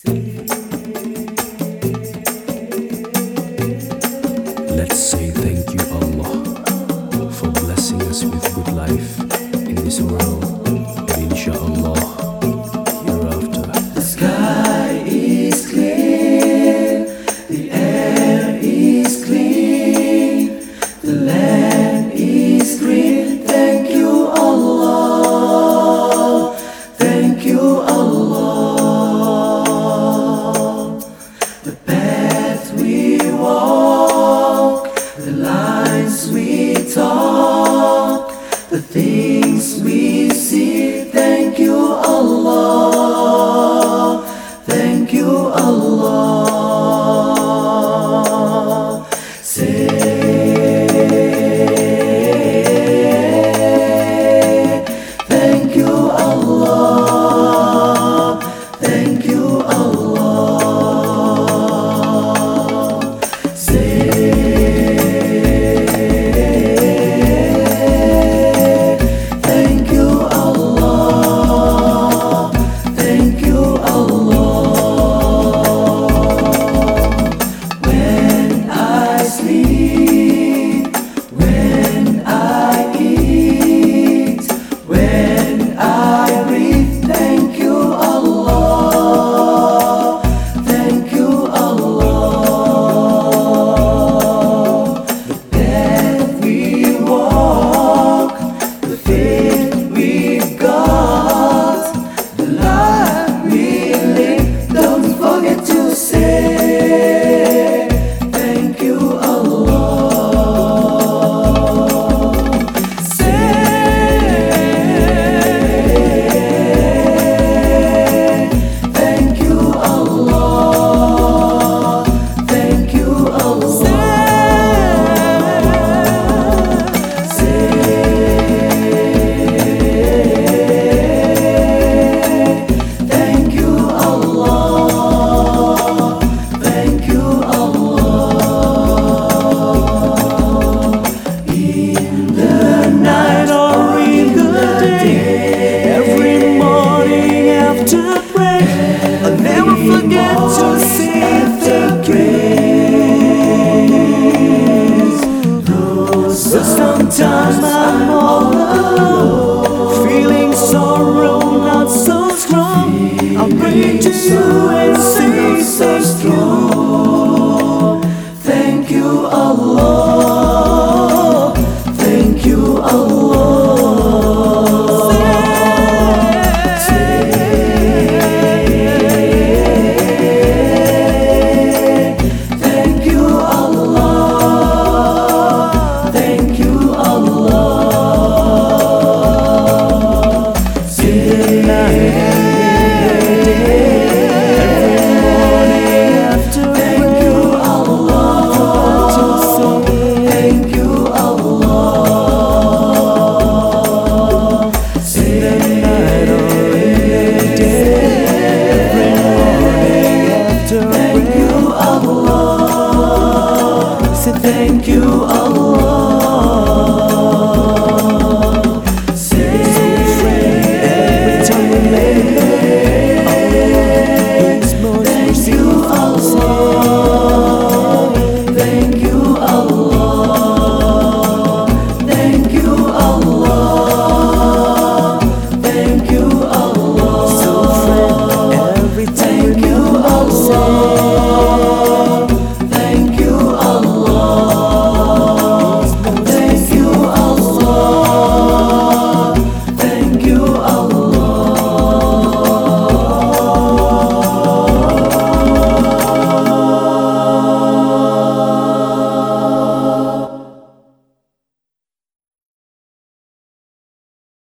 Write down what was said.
Let's say thank you, Allah, for blessing us with good life in this world and inshallah hereafter. The sky is clear, the air is clean, the land is green. Thank you, Allah. Thank you, Allah. The path we walk, the lines we talk, the things we see. Thank you, Allah. Thank you, Allah. Say thank you, Allah. Thank you, Allah. Say thank you, Allah. Thank you, Allah. When I sleep, when I eat, when I breathe, thank you, Allah. Thank you, Allah. The path we walk, the faith we've got, the life we live, don't forget to say thank you, Allah. Say thank you, Allah. Thank you, Allah. Say thank you, Allah. Thank you, Allah. In the night or in the day, Every morning after prayer, I'll never forget to say thank you. But sometimes I'm all alone, feeling sorrow not so strong. I pray to you and say thank you. Thank you, Allah. Thank you, Allah. Thank you, Allah. Thank you, Allah. Say After thank you, Allah. Thank you, Allah. Say thank you, Allah. say thank you, Allah. Say Every time we make thank you, Allah. Thank you, Allah. Thank you, Allah. Thank you, Allah. every time Thank you, Allah.